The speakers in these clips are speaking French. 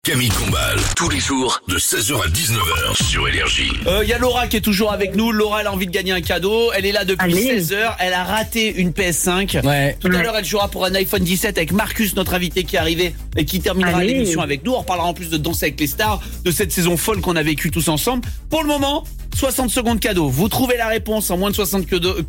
Camille Combal, tous les jours de 16h à 19h sur Énergie. Il y a Laura qui est toujours avec nous. Laura, elle a envie de gagner un cadeau. Elle est là depuis 16h. Elle a raté une PS5. Ouais. Tout à l'heure, elle jouera pour un iPhone 17 avec Marcus, notre invité qui est arrivé et qui terminera l'émission avec nous. On reparlera en plus de Danser avec les stars, de cette saison folle qu'on a vécue tous ensemble. Pour le moment, 60 secondes cadeau. Vous trouvez la réponse en moins de 60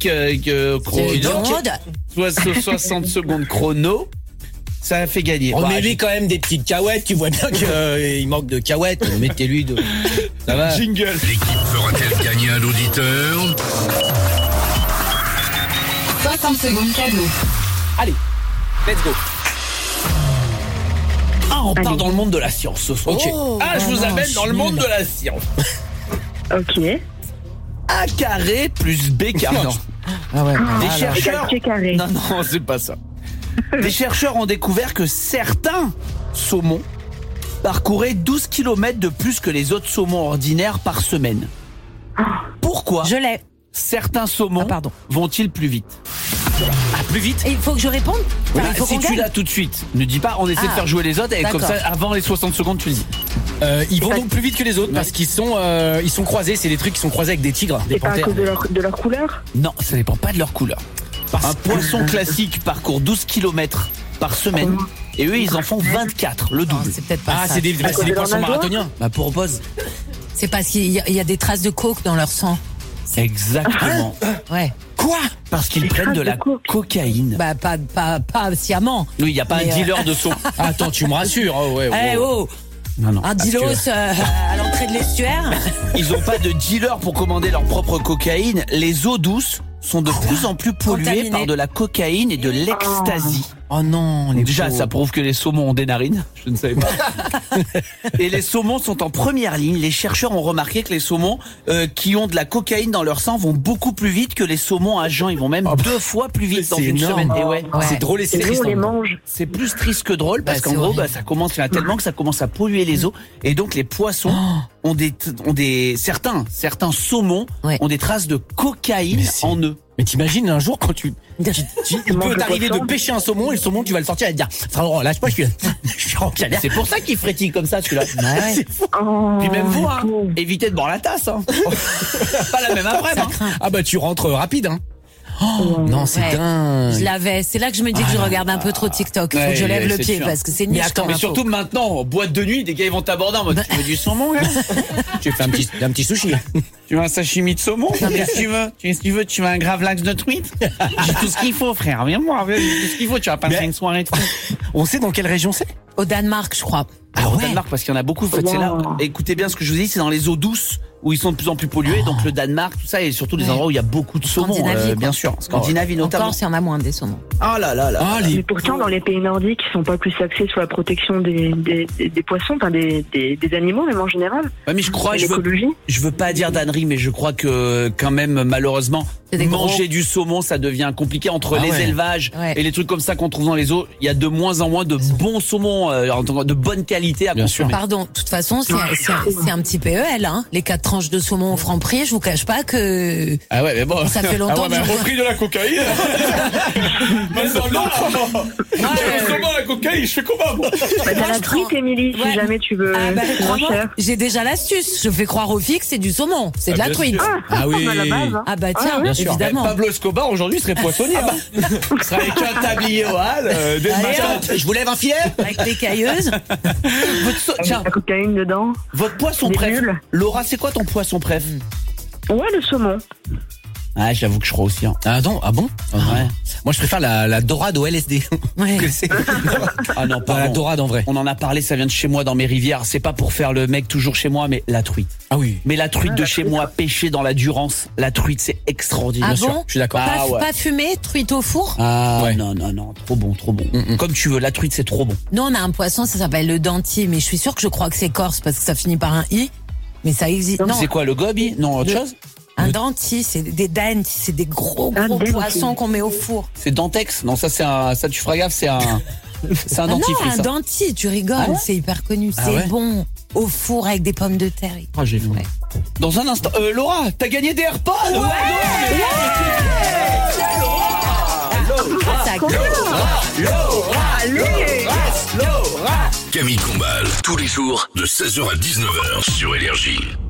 secondes chrono. Ça fait gagner. Remets-lui quand même des petites cahuètes. Tu vois bien qu'il manque de cahuètes. Mettez-lui de... Ça va. Jingle. L'équipe fera-t-elle gagner un auditeur? 60 secondes cadeau. Allez, let's go. On part dans le monde de la science ce soir. Ok. Je vous amène dans le monde de la science. Ok. A carré plus B carré. Non. Ah ouais. Des chercheurs. Carré. Non, c'est pas ça. Des chercheurs ont découvert que certains saumons parcouraient 12 km de plus que les autres saumons ordinaires par semaine. Pourquoi Je l'ai. certains saumons vont-ils plus vite? Plus vite? Et il faut que je réponde? Voilà, il faut si qu'on tu gagne. l'as tout de suite, ne dis pas, on essaie de faire jouer les autres et comme ça, avant les 60 secondes, tu le dis. Ils vont donc plus vite que les autres parce qu'ils sont croisés. C'est des trucs qui sont croisés avec des tigres, des Et pas à panthères. cause de leur couleur? Non, ça dépend pas de leur couleur. Un poisson classique parcourt 12 km par semaine et eux, ils en font 24, le double. C'est peut-être pas ça. C'est des poissons nageoires marathoniens. Propose. C'est parce qu'il y a des traces de coke dans leur sang. Exactement. Ouais. Quoi? Parce qu'ils prennent de la cocaïne. Bah, pas sciemment. Oui, il n'y a pas un dealer de saumon. Attends, tu me rassures. Oh, ouais, Non, Un parce dilos que à l'entrée de l'estuaire. ils n'ont pas de dealer pour commander leur propre cocaïne. Les eaux douces sont de plus en plus polluées Contaminées. par de la cocaïne et de l'ecstasy. Oh non, les Déjà, pauvres. ça prouve que les saumons ont des narines. Je ne savais pas. Et les saumons sont en première ligne. Les chercheurs ont remarqué que les saumons qui ont de la cocaïne dans leur sang vont beaucoup plus vite que les saumons à jeun. Ils vont même 2 fois plus vite dans C'est une énorme. semaine. Et ouais. C'est drôle et c'est Et nous, triste. on les en même temps. mange. C'est plus triste que drôle parce qu'en c'est gros, horrible. ça commence, il y en a tellement que ça commence à polluer les eaux et donc les poissons ont certains saumons ont des traces de cocaïne en eux. Mais t'imagines un jour quand il manges peut le t'arriver de poisson. pêcher un saumon et le saumon tu vas le sortir et te dire frérot lâche pas je suis en galère. C'est pour ça qu'il frétille comme ça celui-là. Oh, Puis même vous, hein, pauvre. évitez de boire la tasse. Hein. Pas la même après. Hein. Ah bah tu rentres rapide hein. Oh, non c'est Ouais. dingue. Je l'avais. C'est là que je me dis que je regarde un peu trop TikTok. Il faut que je lève le c'est pied sûr. parce que c'est Mais niche. attends, comme mais info. surtout maintenant, en boîte de nuit, des gars ils vont t'aborder en mode tu veux du saumon, gars? Tu fais un petit sushi. Tu veux un sashimi de saumon? Qu'est-ce que tu veux? Tu veux un gravlax de truite? J'ai tout ce qu'il faut, frère. Viens voir, j'ai tout ce qu'il faut. Tu vas passer une soirée de fou. On sait dans quelle région c'est? Au Danemark, je crois. Au Danemark, parce qu'il y en a beaucoup. En fait, c'est là. Écoutez bien ce que je vous dis, c'est dans les eaux douces où ils sont de plus en plus pollués. Donc le Danemark, tout ça, et surtout des endroits où il y a beaucoup de saumon, Scandinavie, quoi. bien sûr. Scandinavie notamment. Encore, s'il y en a moins des saumons. Ah là là là. Mais pourtant, dans les pays nordiques, ils sont pas plus axés sur la protection des poissons, enfin des animaux, même en général. Ouais, mais je crois, Et je l'écologie. veux pas dire d'ânerie, mais je crois que quand même, malheureusement, C'est des manger gros- du saumon, ça devient compliqué entre Ah les ouais. élevages Ouais. et les trucs comme ça qu'on trouve dans les eaux. Il y a de moins en moins de bons saumons, de bonne qualité à Bien consommer. Pardon, de toute façon, c'est un petit PEL, hein. Les 4 tranches de saumon au franc prix, je vous cache pas que Ah ouais, mais bon. ça fait longtemps que je... repris de la cocaïne. Maintenant, non. Le saumon à la cocaïne, je fais comment, moi? Bah, t'as la truite, Émilie, si Ouais. jamais tu veux. Ah bah, c'est moins crois-moi, cher. j'ai déjà l'astuce. Je fais croire aux filles que c'est du saumon. C'est de la bien truite. sûr. Ah oui. À la base, hein. Ah bah tiens, bien sûr. évidemment. Pablo Escobar aujourd'hui serait poissonnier. Il serait avec un tablier au hall. Dès le Allez, matin. Je vous lève un filet. Avec les cailleuses. Tiens, La cocaïne dedans. votre poisson Des préf. bulles. Laura, c'est quoi ton poisson préf? Ouais, le saumon. Ah, j'avoue que je crois aussi. Hein. Ah non, ah bon? Ouais. Moi je préfère la dorade au LSD. Ouais. Ah non, Pas pas la dorade en vrai. On en a parlé, ça vient de chez moi dans mes rivières. C'est pas pour faire le mec toujours chez moi, mais la truite. Ah oui. Mais la truite de chez moi, pêchée dans la Durance, la truite, c'est extraordinaire. Ah Bien sûr, bon? je suis d'accord. Ah ouais. Pas fumé, truite au four. Ah Ouais. non, trop bon, trop bon. Comme tu veux, la truite, c'est trop bon. Nous, on a un poisson, ça s'appelle le dentier, mais je suis sûre que je crois que c'est corse parce que ça finit par un i. Mais ça existe. Non, C'est quoi, le gobi? Non, autre chose? un dentier, c'est des dents, c'est des gros dentier. poissons qu'on met au four. C'est Dentex? Non, ça, ça, tu feras gaffe, c'est un Ah non, dentifrice. un ça. dentier, tu rigoles, Ah ouais? c'est hyper connu, c'est ouais bon. Au four avec des pommes de terre. Ah, j'ai faim. Ouais. Dans un instant. Laura, t'as gagné des AirPods? Ouais, Ça Camille Combal, tous les jours de 16h à 19h sur Énergie.